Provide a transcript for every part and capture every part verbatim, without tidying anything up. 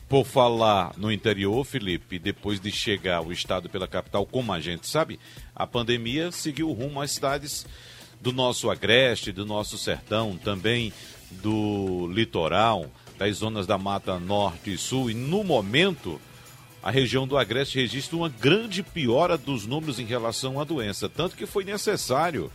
Por falar no interior, Felipe, depois de chegar ao estado pela capital, como a gente sabe, a pandemia seguiu rumo às cidades do nosso agreste, do nosso sertão, também do litoral, das zonas da Mata Norte e Sul. E no momento, a região do agreste registra uma grande piora dos números em relação à doença, tanto que foi necessário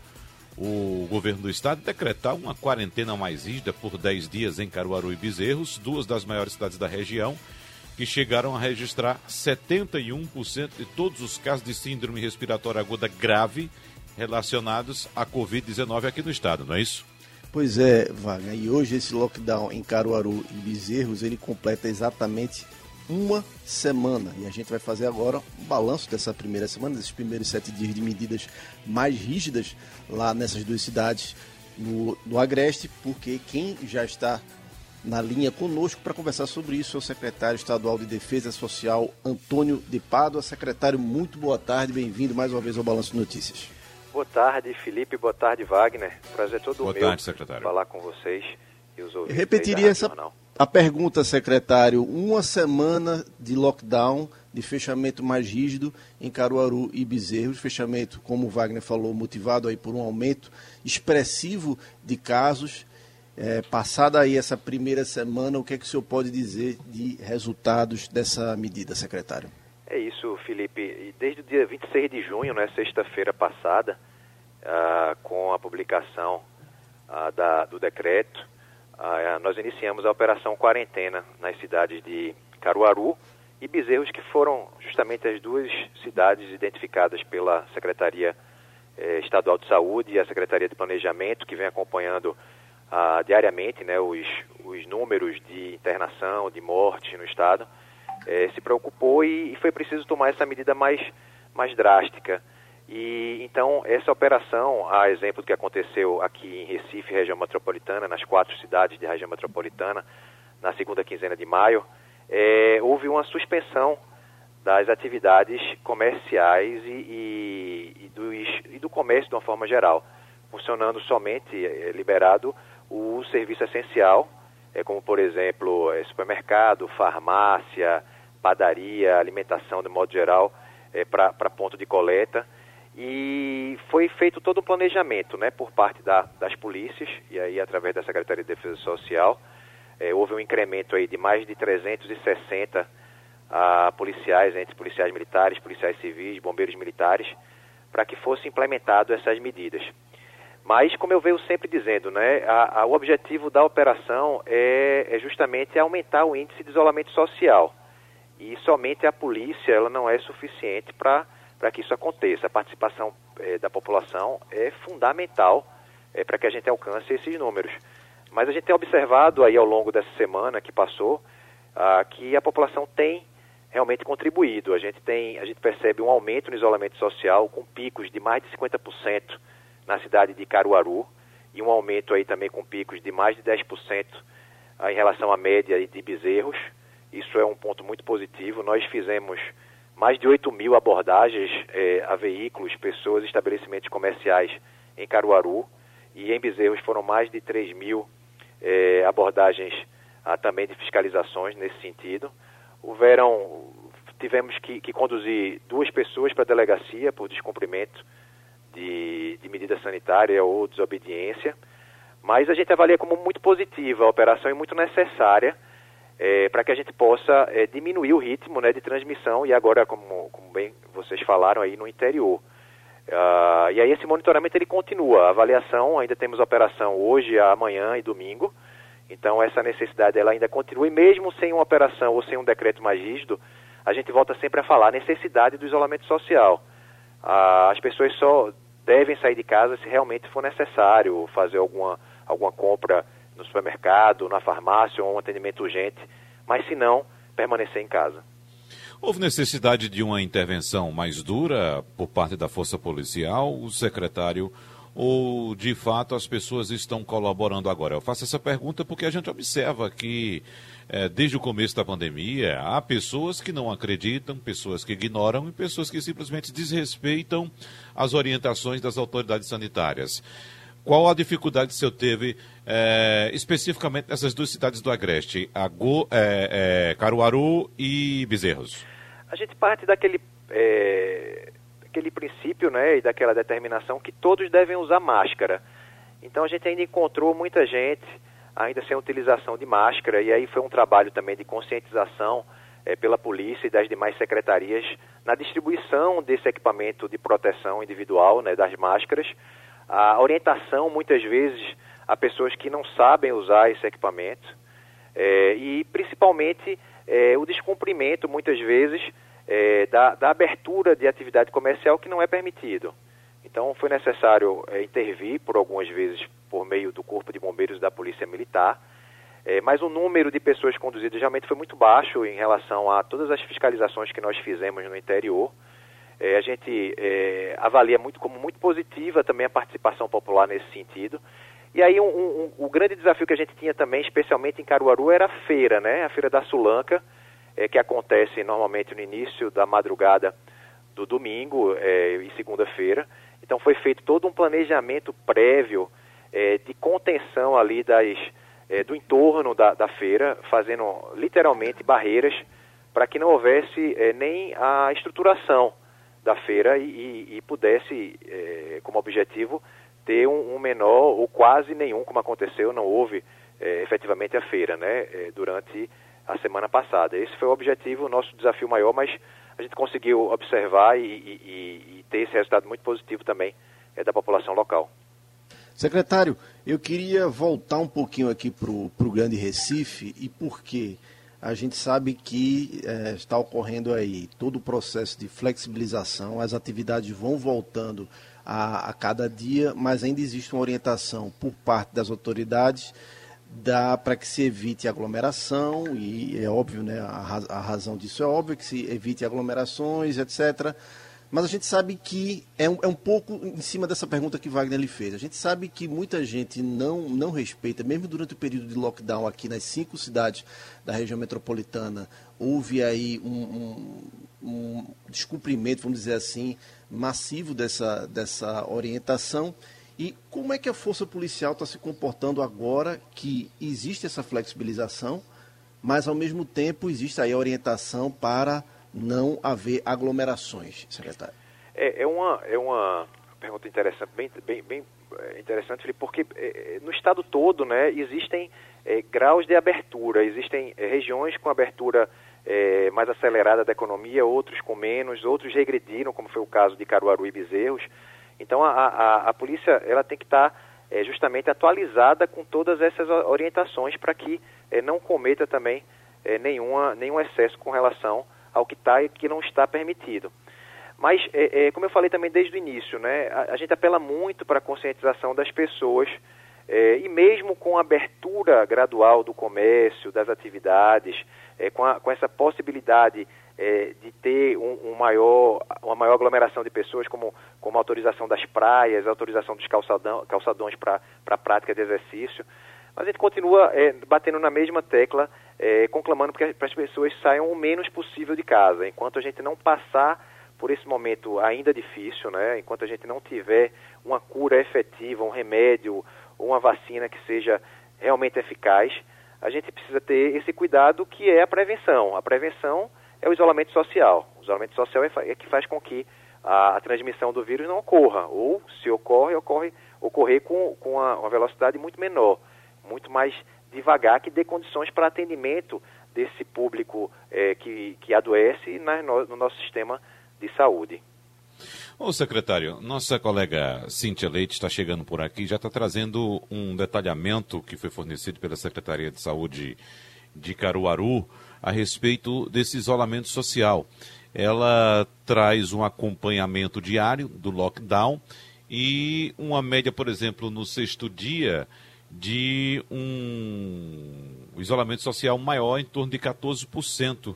o governo do estado decretar uma quarentena mais rígida por dez dias em Caruaru e Bezerros, duas das maiores cidades da região, que chegaram a registrar setenta e um por cento de todos os casos de síndrome respiratória aguda grave relacionados à covid dezenove aqui no estado, não é isso? Pois é, Wagner, e hoje esse lockdown em Caruaru e Bezerros, ele completa exatamente uma semana, e a gente vai fazer agora um balanço dessa primeira semana, desses primeiros sete dias de medidas mais rígidas lá nessas duas cidades no, no Agreste, porque quem já está na linha conosco para conversar sobre isso é o secretário estadual de Defesa Social, Antônio de Pádua. Secretário, muito boa tarde, bem-vindo mais uma vez ao Balanço de Notícias. Boa tarde, Felipe, boa tarde, Wagner, prazer todo boa meu tarde, secretário. Falar com vocês e os ouvintes. Eu repetiria essa a pergunta, secretário, uma semana de lockdown, de fechamento mais rígido em Caruaru e Bezerros, fechamento, como o Wagner falou, motivado aí por um aumento expressivo de casos. É, passada aí essa primeira semana, o que é que o senhor pode dizer de resultados dessa medida, secretário? É isso, Felipe. Desde o dia vinte e seis de junho, né, sexta-feira passada, ah, com a publicação ah, da, do decreto, ah, nós iniciamos a operação quarentena nas cidades de Caruaru e Bezerros, que foram justamente as duas cidades identificadas pela Secretaria eh, Estadual de Saúde e a Secretaria de Planejamento, que vem acompanhando ah, diariamente, né, os, os números de internação, de mortes no estado. É, se preocupou e, e foi preciso tomar essa medida mais, mais drástica. E então essa operação, a exemplo do que aconteceu aqui em Recife, região metropolitana, nas quatro cidades de região metropolitana, na segunda quinzena de maio, é, houve uma suspensão das atividades comerciais e, e, e, dos, e do comércio de uma forma geral, funcionando somente, é, liberado o serviço essencial, é, como por exemplo é, supermercado, farmácia, padaria, alimentação de modo geral, é, para ponto de coleta. E foi feito todo um planejamento, né, por parte da, das polícias, e aí através da Secretaria de Defesa Social, é, houve um incremento aí de mais de trezentos e sessenta ah, policiais, entre policiais militares, policiais civis, bombeiros militares, para que fossem implementadas essas medidas. Mas, como eu venho sempre dizendo, né, a, a, o objetivo da operação é, é justamente aumentar o índice de isolamento social. E somente a polícia ela não é suficiente para para que isso aconteça. A participação é, da população é fundamental é, para que a gente alcance esses números. Mas a gente tem observado aí ao longo dessa semana que passou ah, que a população tem realmente contribuído. A gente, tem, a gente percebe um aumento no isolamento social com picos de mais de cinquenta por cento na cidade de Caruaru e um aumento aí também com picos de mais de dez por cento ah, em relação à média de Bezerros. Isso é um ponto muito positivo. Nós fizemos mais de oito mil abordagens eh, a veículos, pessoas, estabelecimentos comerciais em Caruaru, e em Bezerros foram mais de três mil eh, abordagens ah, também de fiscalizações nesse sentido. Houveram, tivemos que, que conduzir duas pessoas para a delegacia por descumprimento de, de medida sanitária ou desobediência, mas a gente avalia como muito positiva a operação e muito necessária, É, para que a gente possa é, diminuir o ritmo, né, de transmissão, e agora, como, como bem vocês falaram, aí no interior. Uh, e aí esse monitoramento ele continua, a avaliação, ainda temos operação hoje, amanhã e domingo, então essa necessidade ela ainda continua, e mesmo sem uma operação ou sem um decreto mais rígido, a gente volta sempre a falar a necessidade do isolamento social. Uh, as pessoas só devem sair de casa se realmente for necessário, fazer alguma, alguma compra no supermercado, na farmácia ou um atendimento urgente, mas se não, permanecer em casa. Houve necessidade de uma intervenção mais dura por parte da Força Policial, o secretário, ou de fato as pessoas estão colaborando agora? Eu faço essa pergunta porque a gente observa que é, desde o começo da pandemia há pessoas que não acreditam, pessoas que ignoram e pessoas que simplesmente desrespeitam as orientações das autoridades sanitárias. qual a dificuldade que o senhor teve é, especificamente nessas duas cidades do Agreste, Agu, é, é, Caruaru e Bezerros? A gente parte daquele, é, daquele princípio, né, e daquela determinação que todos devem usar máscara. Então a gente ainda encontrou muita gente ainda sem utilização de máscara, e aí foi um trabalho também de conscientização é, pela polícia e das demais secretarias na distribuição desse equipamento de proteção individual, né, das máscaras, a orientação muitas vezes a pessoas que não sabem usar esse equipamento é, e principalmente é, o descumprimento muitas vezes é, da, da abertura de atividade comercial que não é permitido. Então foi necessário é, intervir por algumas vezes por meio do Corpo de Bombeiros da Polícia Militar, é, mas o número de pessoas conduzidas realmente foi muito baixo em relação a todas as fiscalizações que nós fizemos no interior. É, a gente é, avalia muito como muito positiva também a participação popular nesse sentido. E aí um, um, um, o grande desafio que a gente tinha também, especialmente em Caruaru, era a feira, né? A Feira da Sulanca, é, que acontece normalmente no início da madrugada do domingo é, e segunda-feira. Então foi feito todo um planejamento prévio é, de contenção ali das, é, do entorno da, da feira, fazendo literalmente barreiras para que não houvesse é, nem a estruturação da feira e, e, e pudesse, é, como objetivo, ter um, um menor ou quase nenhum, como aconteceu, não houve é, efetivamente a feira, né, é, durante a semana passada. Esse foi o objetivo, o nosso desafio maior, mas a gente conseguiu observar e, e, e ter esse resultado muito positivo também é, da população local. Secretário, eu queria voltar um pouquinho aqui para o Grande Recife, e por quê? A gente sabe que é, está ocorrendo aí todo o processo de flexibilização, as atividades vão voltando a, a cada dia, mas ainda existe uma orientação por parte das autoridades para que se evite aglomeração, e é óbvio, né, a, a razão disso é óbvia, que se evite aglomerações, etcétera. Mas a gente sabe que é um, é um pouco em cima dessa pergunta que Wagner lhe fez. A gente sabe que muita gente não, não respeita, mesmo durante o período de lockdown aqui nas cinco cidades da região metropolitana, houve aí um, um, um descumprimento, vamos dizer assim, massivo dessa, dessa orientação. E como é que a força policial está se comportando agora que existe essa flexibilização, mas ao mesmo tempo existe aí a orientação para não haver aglomerações, secretário? É, é, uma, é uma pergunta interessante, bem, bem, bem interessante, Felipe, porque é, no estado todo, né, existem é, graus de abertura, existem é, regiões com abertura é, mais acelerada da economia, outros com menos, outros regrediram, como foi o caso de Caruaru e Bezerros. Então a, a, a polícia ela tem que estar é, justamente atualizada com todas essas orientações para que é, não cometa também é, nenhuma, nenhum excesso com relação ao que está e que não está permitido. Mas, é, é, como eu falei também desde o início, né, a, a gente apela muito para a conscientização das pessoas, é, e mesmo com a abertura gradual do comércio, das atividades, é, com, a, com essa possibilidade é, de ter um, um maior, uma maior aglomeração de pessoas, como, como a autorização das praias, a autorização dos calçadão, calçadões para a prática de exercício, mas a gente continua é, batendo na mesma tecla, é, conclamando para que as pessoas saiam o menos possível de casa. Enquanto a gente não passar por esse momento ainda difícil, né, enquanto a gente não tiver uma cura efetiva, um remédio, uma vacina que seja realmente eficaz, a gente precisa ter esse cuidado que é a prevenção. A prevenção é o isolamento social. O isolamento social é, é que faz com que a, a transmissão do vírus não ocorra, ou se ocorre, ocorre ocorrer com, com uma, uma velocidade muito menor, muito mais devagar, que dê condições para atendimento desse público é, que, que adoece na, no, no nosso sistema de saúde. Ô secretário, nossa colega Cíntia Leite está chegando por aqui, já está trazendo um detalhamento que foi fornecido pela Secretaria de Saúde de Caruaru a respeito desse isolamento social. Ela traz um acompanhamento diário do lockdown e uma média, por exemplo, no sexto dia, de um isolamento social maior, em torno de quatorze por cento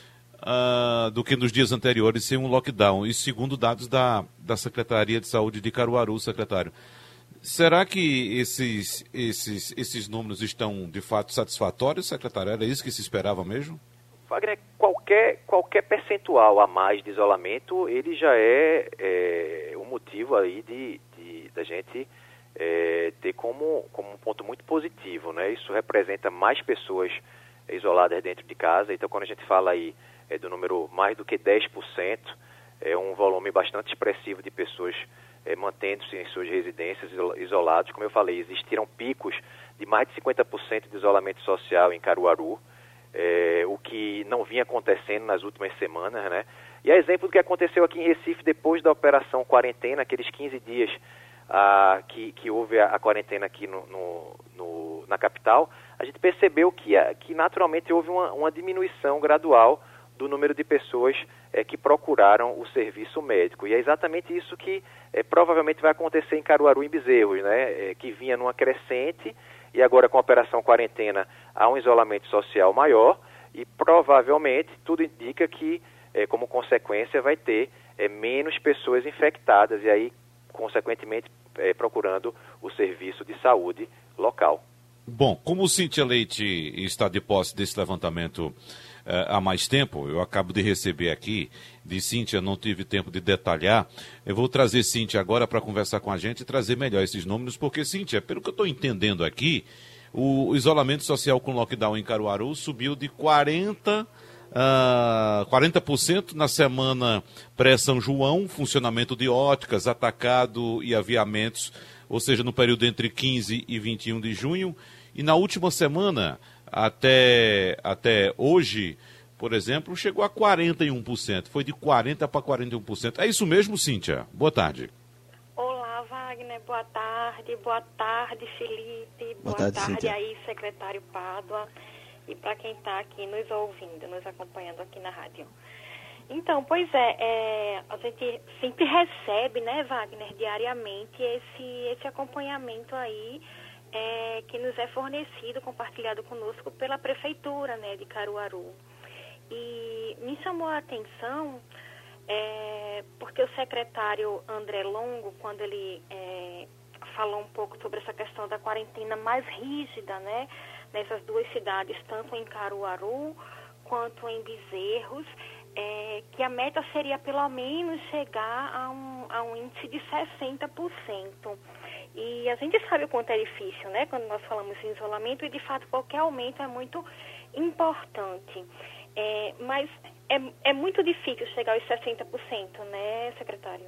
uh, do que nos dias anteriores sem um lockdown. E segundo dados da, da Secretaria de Saúde de Caruaru, secretário. Será que esses, esses, esses números estão de fato satisfatórios, secretário? Era isso que se esperava mesmo? Wagner, qualquer, qualquer percentual a mais de isolamento, ele já é, é um motivo aí de, de, da gente é, ter como, como um ponto muito positivo, né? Isso representa mais pessoas isoladas dentro de casa. Então, quando a gente fala aí é, do número mais do que dez por cento, é um volume bastante expressivo de pessoas é, mantendo-se em suas residências isolados. Como eu falei, existiram picos de mais de cinquenta por cento de isolamento social em Caruaru, é, o que não vinha acontecendo nas últimas semanas, né? E é exemplo do que aconteceu aqui em Recife depois da operação quarentena, aqueles quinze dias ah, que, que houve a, a quarentena aqui no, no, no, na capital. A gente percebeu que, que naturalmente houve uma, uma diminuição gradual do número de pessoas é, que procuraram o serviço médico. E é exatamente isso que é, provavelmente vai acontecer em Caruaru e em Bezerros, né? É, que vinha numa crescente e agora com a operação quarentena há um isolamento social maior e provavelmente tudo indica que, é, como consequência, vai ter é, menos pessoas infectadas e aí, consequentemente, é, procurando o serviço de saúde local. Bom, como Cíntia Leite está de posse desse levantamento eh, há mais tempo, eu acabo de receber aqui, de Cíntia, não tive tempo de detalhar, eu vou trazer Cíntia agora para conversar com a gente e trazer melhor esses números, porque, Cíntia, pelo que eu estou entendendo aqui, o, o isolamento social com lockdown em Caruaru subiu de quarenta por cento, Uh, quarenta por cento na semana pré-São João, funcionamento de óticas, atacado e aviamentos, ou seja, no período entre quinze e vinte e um de junho, e na última semana, até, até hoje, por exemplo, chegou a quarenta e um por cento, foi de quarenta por cento para quarenta e um por cento. É isso mesmo, Cíntia? Boa tarde. Olá, Wagner, boa tarde, boa tarde, Felipe, boa, boa tarde, tarde aí, secretário Pádua. E para quem está aqui nos ouvindo, nos acompanhando aqui na rádio. Então, pois é, é, a gente sempre recebe, né, Wagner, diariamente, esse, esse acompanhamento aí é, que nos é fornecido, compartilhado conosco pela Prefeitura, né, de Caruaru. E me chamou a atenção, é, porque o secretário André Longo, quando ele é, falou um pouco sobre essa questão da quarentena mais rígida, né, nessas duas cidades, tanto em Caruaru quanto em Bezerros, é, que a meta seria pelo menos chegar a um, a um índice de sessenta por cento. E a gente sabe o quanto é difícil, né, quando nós falamos em isolamento, e de fato qualquer aumento é muito importante. É, mas é, é muito difícil chegar aos sessenta por cento, né, secretário?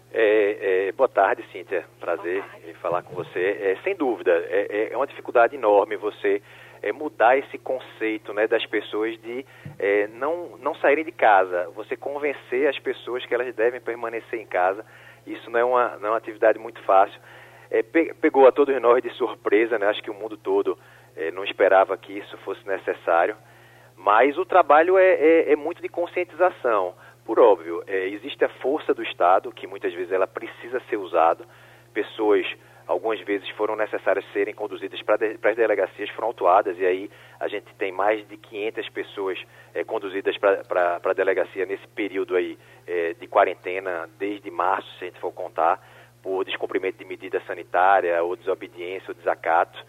É, é, boa tarde, Cíntia. Prazer em falar com você. É, sem dúvida, é, é uma dificuldade enorme você é, mudar esse conceito, né, das pessoas de é, não, não saírem de casa. Você convencer as pessoas que elas devem permanecer em casa. Isso não é uma, não é uma atividade muito fácil. É, pe, pegou a todos nós de surpresa, né? Acho que o mundo todo é, não esperava que isso fosse necessário. Mas o trabalho é, é, é muito de conscientização. Por óbvio, é, existe a força do Estado, que muitas vezes ela precisa ser usada. Pessoas, algumas vezes, foram necessárias serem conduzidas para de, as delegacias, foram autuadas, e aí a gente tem mais de quinhentas pessoas é, conduzidas para a delegacia nesse período aí é, de quarentena, desde março, se a gente for contar, por descumprimento de medida sanitária, ou desobediência, ou desacato.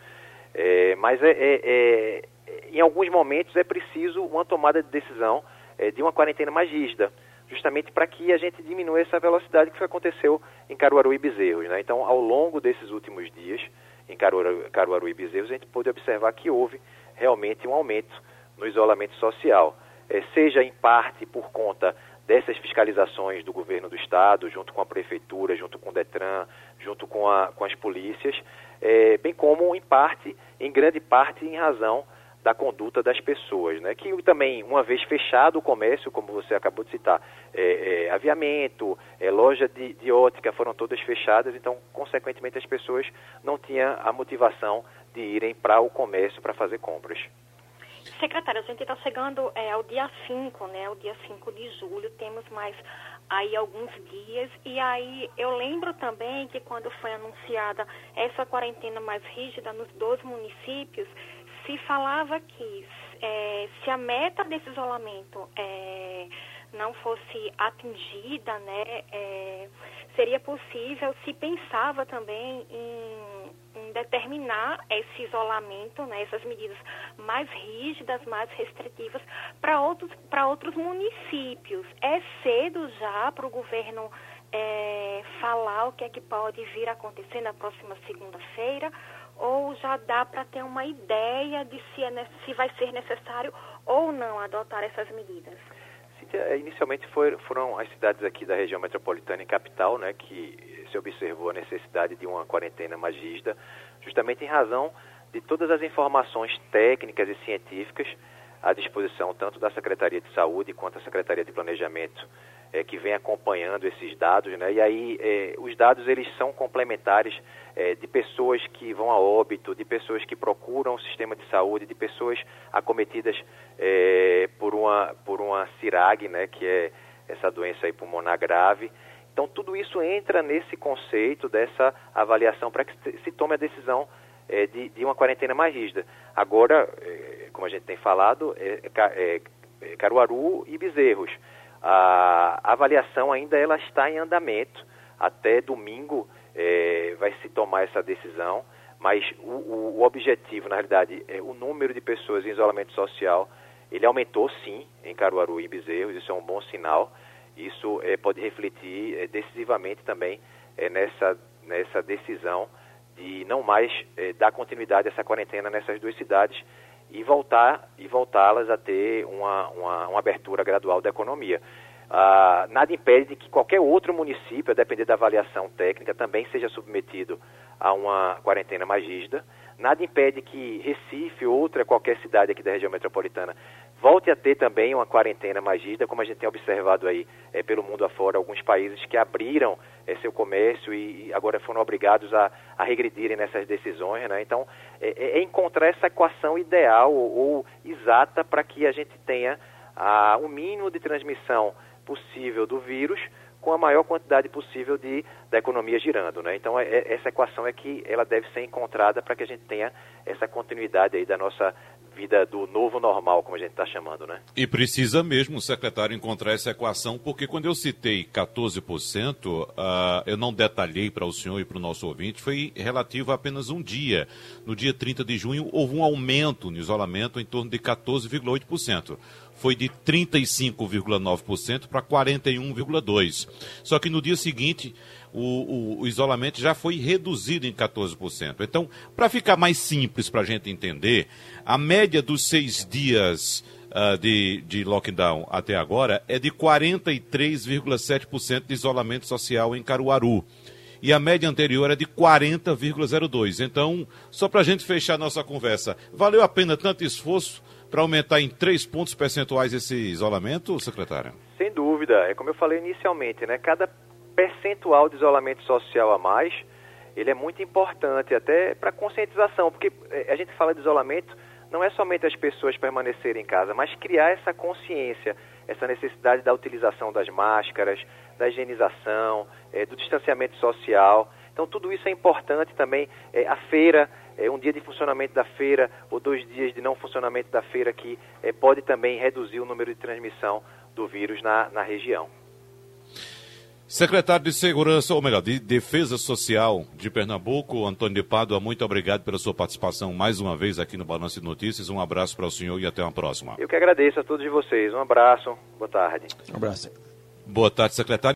É, mas é, é, é, em alguns momentos é preciso uma tomada de decisão é, de uma quarentena mais rígida, justamente para que a gente diminua essa velocidade que aconteceu em Caruaru e Bezerros, né? Então, ao longo desses últimos dias, em Caruaru, Caruaru e Bezerros, a gente pôde observar que houve realmente um aumento no isolamento social, é, seja em parte por conta dessas fiscalizações do governo do Estado, junto com a Prefeitura, junto com o Detran, junto com, a, com as polícias, é, bem como, em parte, em grande parte, em razão da conduta das pessoas, né? Que também, uma vez fechado o comércio, como você acabou de citar, é, é, aviamento, é, loja de, de ótica foram todas fechadas, então, consequentemente, as pessoas não tinham a motivação de irem para o comércio para fazer compras. Secretário, a gente está chegando é, ao dia cinco, né? Ao dia cinco de julho, temos mais aí alguns dias, e aí eu lembro também que quando foi anunciada essa quarentena mais rígida nos dois municípios, se falava que é, se a meta desse isolamento é, não fosse atingida, né, é, seria possível, se pensava também em, em determinar esse isolamento, né, essas medidas mais rígidas, mais restritivas para outros, para outros municípios. É cedo já para o governo é, falar o que é que pode vir a acontecer na próxima segunda-feira, ou já dá para ter uma ideia de se, é, se vai ser necessário ou não adotar essas medidas? Inicialmente foi, foram as cidades aqui da região metropolitana e capital, né, que se observou a necessidade de uma quarentena mais rígida, justamente em razão de todas as informações técnicas e científicas à disposição tanto da Secretaria de Saúde quanto da Secretaria de Planejamento, é, que vem acompanhando esses dados, né? E aí é, os dados eles são complementares é, de pessoas que vão a óbito, de pessoas que procuram o sistema de saúde, de pessoas acometidas é, por uma por uma CIRAG, né? Que é essa doença aí pulmonar grave. Então tudo isso entra nesse conceito dessa avaliação para que se tome a decisão é, de, de uma quarentena mais rígida. Agora, é, como a gente tem falado, é, é, é Caruaru e Bezerros. A avaliação ainda ela está em andamento. Até domingo é, vai se tomar essa decisão, mas o, o, o objetivo, na realidade, é o número de pessoas em isolamento social, ele aumentou sim em Caruaru e Bezerros, isso é um bom sinal. Isso é, pode refletir é, decisivamente também é, nessa, nessa decisão de não mais é, dar continuidade a essa quarentena nessas duas cidades, e voltar e voltá-las a ter uma, uma, uma abertura gradual da economia. Ah, nada impede que qualquer outro município, a depender da avaliação técnica, também seja submetido a uma quarentena mais rígida. Nada impede que Recife, outra qualquer cidade aqui da região metropolitana, volte a ter também uma quarentena mais rígida, como a gente tem observado aí é, pelo mundo afora, alguns países que abriram é, seu comércio e, e agora foram obrigados a, a regredirem nessas decisões, né? Então, é, é encontrar essa equação ideal ou, ou exata para que a gente tenha a, o mínimo de transmissão possível do vírus com a maior quantidade possível de, da economia girando, né? Então, é, é, essa equação é que ela deve ser encontrada para que a gente tenha essa continuidade aí da nossa vida do novo normal, como a gente está chamando, né? E precisa mesmo, secretário, encontrar essa equação, porque quando eu citei quatorze por cento, uh, eu não detalhei para o senhor e para o nosso ouvinte, foi relativo a apenas um dia. No dia trinta de junho, houve um aumento no isolamento em torno de quatorze vírgula oito por cento. Foi de trinta e cinco vírgula nove por cento para quarenta e um vírgula dois por cento. Só que no dia seguinte, o, o, o isolamento já foi reduzido em quatorze por cento. Então, para ficar mais simples para a gente entender, a média dos seis dias uh, de, de lockdown até agora é de quarenta e três vírgula sete por cento de isolamento social em Caruaru. E a média anterior é de quarenta vírgula zero dois por cento. Então, só para a gente fechar nossa conversa, valeu a pena tanto esforço para aumentar em três pontos percentuais esse isolamento, secretário? Sem dúvida. É como eu falei inicialmente, né? Cada percentual de isolamento social a mais, ele é muito importante até para conscientização, porque a gente fala de isolamento, não é somente as pessoas permanecerem em casa, mas criar essa consciência, essa necessidade da utilização das máscaras, da higienização, é, do distanciamento social. Então, tudo isso é importante também. É, a feira, é, um dia de funcionamento da feira ou dois dias de não funcionamento da feira que é, pode também reduzir o número de transmissão do vírus na, na região. Secretário de Segurança, ou melhor, de Defesa Social de Pernambuco, Antônio de Pádua, muito obrigado pela sua participação mais uma vez aqui no Balanço de Notícias. Um abraço para o senhor e até uma próxima. Eu que agradeço a todos vocês. Um abraço, boa tarde. Um abraço. Boa tarde, secretário.